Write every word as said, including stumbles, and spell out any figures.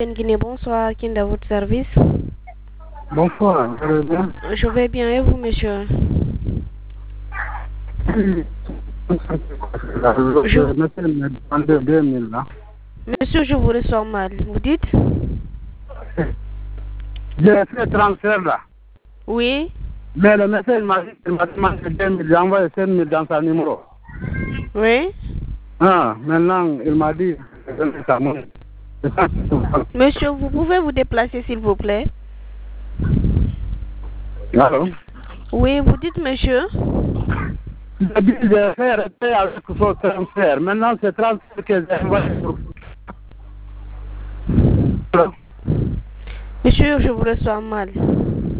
Guinée, bonsoir, qui est à votre service? Bonsoir, vous allez bien? Je vais bien, et vous, monsieur? Je me demandé deux mille là. Monsieur, je vous reçois mal. Vous dites? J'ai fait transfert là. Oui. Mais le médecin m'a dit qu'il m'a demandé deux mille, j'ai envoyé cinq mille dans sa numéro. Oui. Ah, maintenant, il m'a dit de donner sa monnaie. Monsieur, vous pouvez vous déplacer, s'il vous plaît? Allô? Oui, vous dites, monsieur? J'ai dit de faire arrêter avec son transfert. Maintenant, c'est transfert que j'ai envoyé pour... Allô? Monsieur, je vous reçois mal.